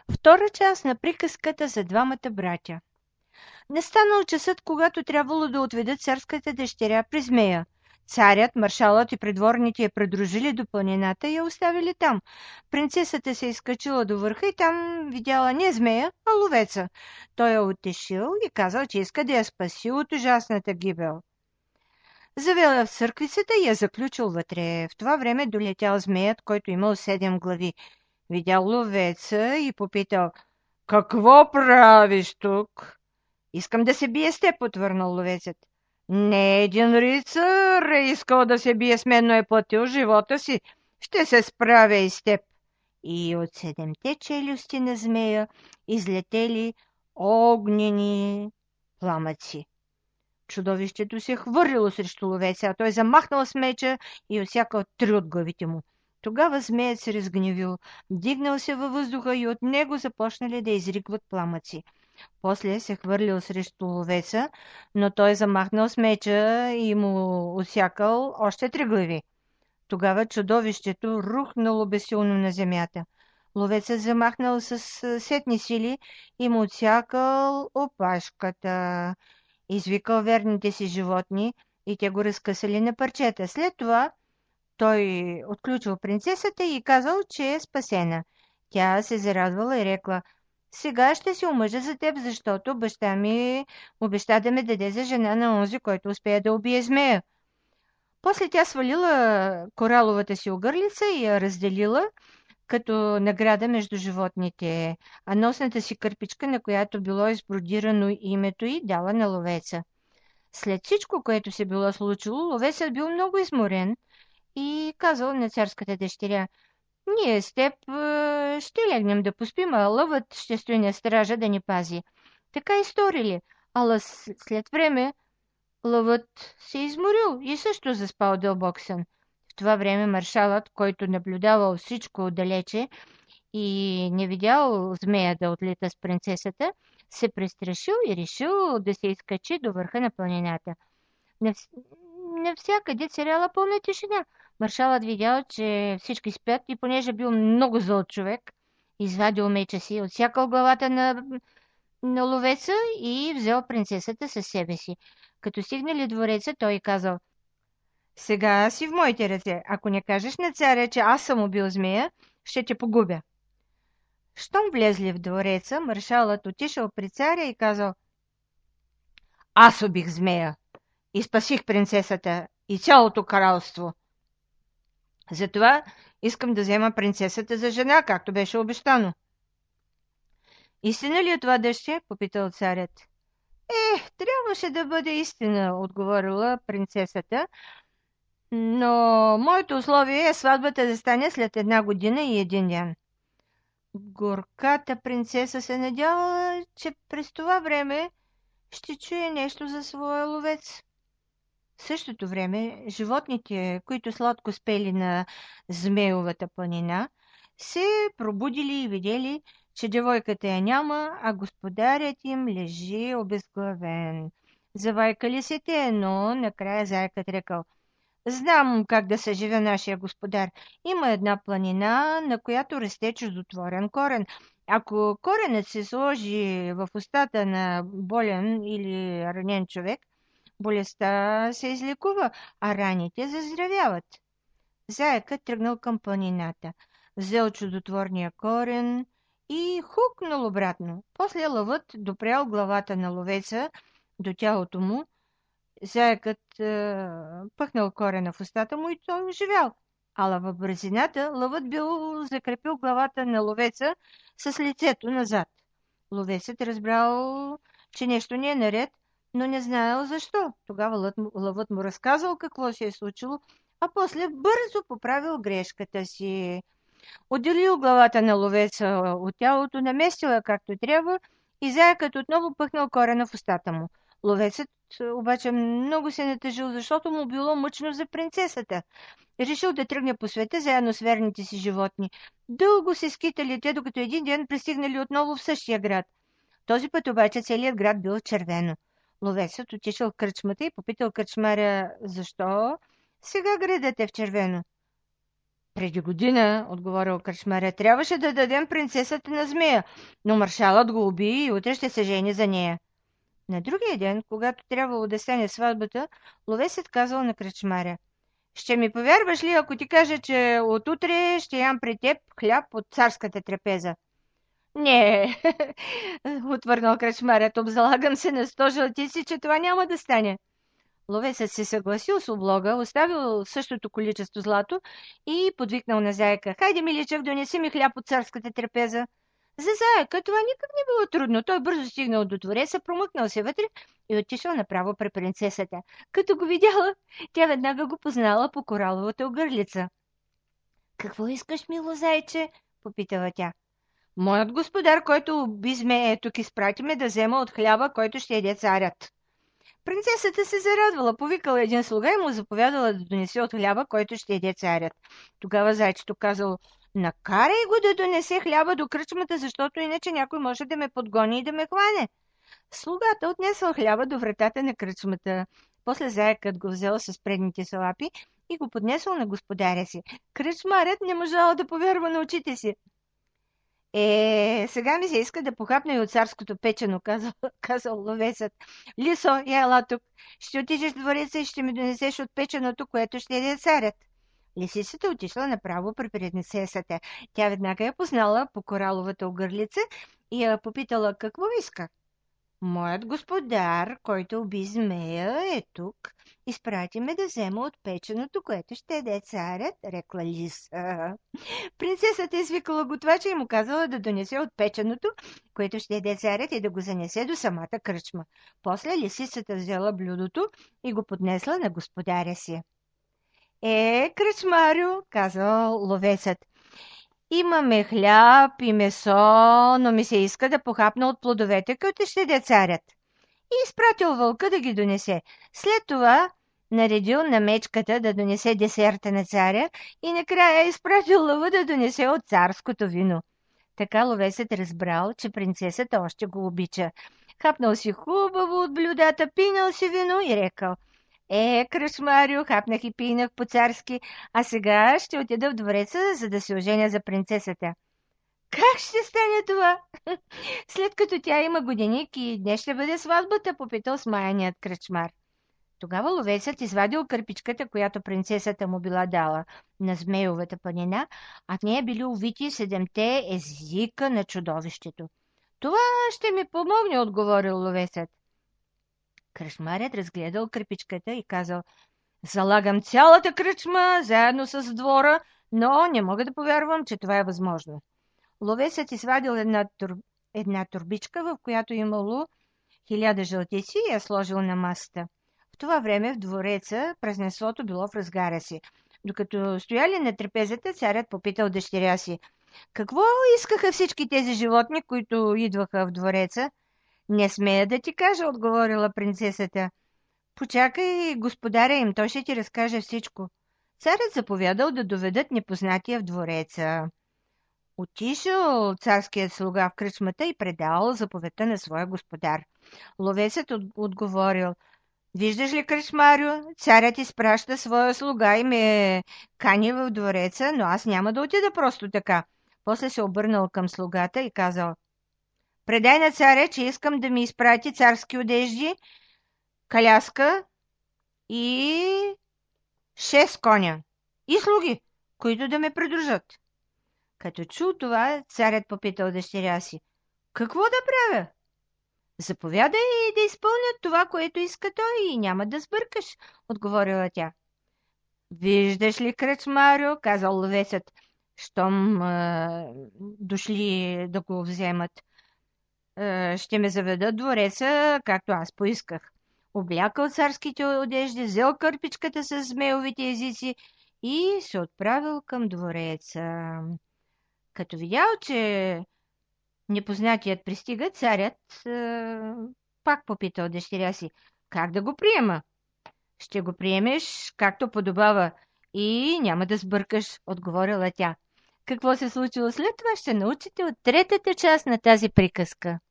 Втора част на приказката за двамата братя. Не станал часът, когато трябвало да отведат царската дъщеря при змея. Царят, маршалът и придворните я придружили до планината и я оставили там. Принцесата се изкачила до върха и там видяла не змея, а ловеца. Той я утешил и казал, че иска да я спаси от ужасната гибел. Завел я в църквицата и я заключил вътре. В това време долетял змеят, който имал 7 глави. Видял ловеца и попитал: „Какво правиш тук?“ „Искам да се бие с теб“, отвърнал ловецът. „Не един рицар е искал да се бие с мен, но е платил живота си. Ще се справя и с теб.“ И от 7 челюсти на змея излетели огнени пламъци. Чудовището се хвърлило срещу ловеца, а той замахнал с меча и отсякал 3 от главите му. Тогава змеят се разгневил, дигнал се във въздуха и от него започнали да изригват пламъци. После се хвърлил срещу ловеца, но той замахнал с меча и му отсякал още 3 глави. Тогава чудовището рухнало безсилно на земята. Ловецът замахнал с сетни сили и му отсякал опашката. Извикал верните си животни и те го разкъсали на парчета. След това той отключил принцесата и казал, че е спасена. Тя се зарадвала и рекла: „Сега ще се омъжа за теб, защото баща ми обеща да ме даде за жена на онзи, който успее да убие змея.“ После тя свалила кораловата си огърлица и я разделила като награда между животните, а носната си кърпичка, на която било избродирано името й, дала на ловеца. След всичко, което се било случило, ловецът бил много изморен и казал на царската дъщеря: „Ние с теб ще легнем да поспим, а лъвът ще стои на стража да ни пази.“ Така и сторили, ала след време лъвът се изморил и също заспал дълбок сън. В това време маршалът, който наблюдавал всичко отдалече и не видял змея да отлита с принцесата, се престрашил и решил да се изкачи до върха на планината. Навс... Навсякъде царяла пълна тишина. Маршалът видял, че всички спят и понеже бил много зъл човек, извадил меча си, отсякал главата на ловеца и взел принцесата със себе си. Като стигнали двореца, той казал: „Сега си в моите ръце. Ако не кажеш на царя, че аз съм убил змея, ще те погубя.“ Щом влезли в двореца, маршалът отишъл при царя и казал: „Аз убих змея и спасих принцесата и цялото кралство. Затова искам да взема принцесата за жена, както беше обещано.“ „Истина ли е това, дъще?“ попитал царят. Трябваше да бъде истина“, отговорила принцесата, „но моето условие е сватбата да стане след 1 година и 1 ден.“ Горката принцеса се надявала, че през това време ще чуе нещо за своя ловец. В същото време животните, които сладко спели на Змеевата планина, се пробудили и видели, че девойката я няма, а господарят им лежи обезглавен. Завайкали се те, но накрая заекът рекал: „Знам как да съживя нашия господар. Има една планина, на която расте чудотворен корен. Ако коренът се сложи в устата на болен или ранен човек, болестта се излекува, а раните заздравяват.“ Заекът тръгнал към планината, взел чудотворния корен и хукнал обратно. После лъвът допрял главата на ловеца до тялото му. Заекът пъхнал корена в устата му и той оживял. Ала в бързината лъвът бил закрепил главата на ловеца с лицето назад. Ловецът разбрал, че нещо не е наред, но не знаел защо. Тогава лъвът му разказал какво се е случило, а после бързо поправил грешката си. Отделил главата на ловеца от тялото, наместила както трябва и заекът отново пъхнал корена в устата му. Ловецът обаче много се натъжил, защото му било мъчно за принцесата. Решил да тръгне по света заедно с верните си животни. Дълго се скитали те, докато един ден пристигнали отново в същия град. Този път обаче целият град бил червено. Ловецът отишъл в кръчмата и попитал кръчмаря: „Защо сега градът е в червено?“ Преди година, отговорил кръчмаря, трябваше да дадем принцесата на змея, но маршалът го уби и утре ще се жени за нея. На другия ден, когато трябвало да стане сватбата, ловесът казал на кръчмаря: ще ми повярваш ли, ако ти кажа, че от утре ще ям при теб хляб от царската трапеза? Не, отвърнал кръчмарят, обзалагам се на 100 жълтици, че това няма да стане. Ловесът се съгласил с облога, оставил същото количество злато и подвикнал на заека: хайде, миличък, донеси ми хляб от царската трапеза. За заека това никак не било трудно. Той бързо стигнал до двореца, промъкнал се вътре и отишъл направо при принцесата. Като го видяла, тя веднага го познала по кораловата огърлица. Какво искаш, мило зайче? Попитала тя. Моят господар, който уби змея, тук изпрати ме да взема от хляба, който ще яде царят. Принцесата се зарадвала, повикала един слуга и му заповядала да донесе от хляба, който ще яде царят. Тогава зайчето казало: накарай го да донесе хляба до кръчмата, защото иначе някой може да ме подгони и да ме хване. Слугата отнесъл хляба до вратата на кръчмата. После заекът го взел с предните си лапи и го поднесъл на господаря си. Кръчмарят не можал да повярва на очите си. Сега ми се иска да похапна и от царското печено, казал ловецът. Лисо, я ела тук. Ще отидеш в двореца и ще ми донесеш от печеното, което ще яде царят. Лисицата отишла направо при принцесата. Тя веднага я познала по кораловата огърлица и я попитала какво иска. Моят господар, който уби змея, е тук. Изпрати ме да взема от печеното, което ще яде царят, рекла Лиса. Принцесата извикала готвача и му казала да донесе от печеното, което ще яде царят, и да го занесе до самата кръчма. После лисицата взела блюдото и го поднесла на господаря си. Кръчмарю, казал ловецът, имаме хляб и месо, но ми се иска да похапна от плодовете, които ще яде царят. И изпратил вълка да ги донесе. След това наредил на мечката да донесе десерта на царя и накрая изпратил лъва да донесе от царското вино. Така ловецът разбрал, че принцесата още го обича. Хапнал си хубаво от блюдата, пинал си вино и рекал: кръчмарю, хапнах и пинах по-царски, а сега ще отида в двореца, за да се оженя за принцесата. Как ще стане това? След като тя има годеник и днес ще бъде сватбата, попитал смаяният кръчмар. Тогава ловецът извадил кърпичката, която принцесата му била дала на змеевата панина, а в нея били увити 7 езика на чудовището. Това ще ми помогне, отговорил ловецът. Кръчмарят разгледал кърпичката и казал: залагам цялата кръчма заедно с двора, но не мога да повярвам, че това е възможно. Ловецът извадил една турбичка, в която имало 1000 жълтици, и я сложил на масата. В това време в двореца празненството било в разгара си. Докато стояли на трапезата, царят попитал дъщеря си: какво искаха всички тези животни, които идваха в двореца? Не смея да ти кажа, отговорила принцесата. Почакай господаря им, той ще ти разкаже всичко. Царят заповядал да доведат непознатия в двореца. Отишъл царският слуга в кръчмата и предал заповедта на своя господар. Ловецът отговорил: виждаш ли, кръчмарю, царят изпраща своя слуга и ме кани в двореца, но аз няма да отида просто така. После се обърнал към слугата и казал: предай на царя, че искам да ми изпрати царски одежди, каляска и 6 коня и слуги, които да ме придружат. Като чул това, царят попитал дъщеря си: какво да правя? Заповядай да изпълнят това, което иска той, и няма да сбъркаш, отговорила тя. Виждаш ли, кръчмарю, казал ловецът, щом дошли да го вземат, ще ме заведат двореца, както аз поисках. Облякал царските одежди, взел кърпичката с змеевите езици и се отправил към двореца. Като видял, че непознатият пристига, царят пак попитал дъщеря си: как да го приема? Ще го приемеш както подобава и няма да сбъркаш, отговорила тя. Какво се случило след това, ще научите от третата част на тази приказка.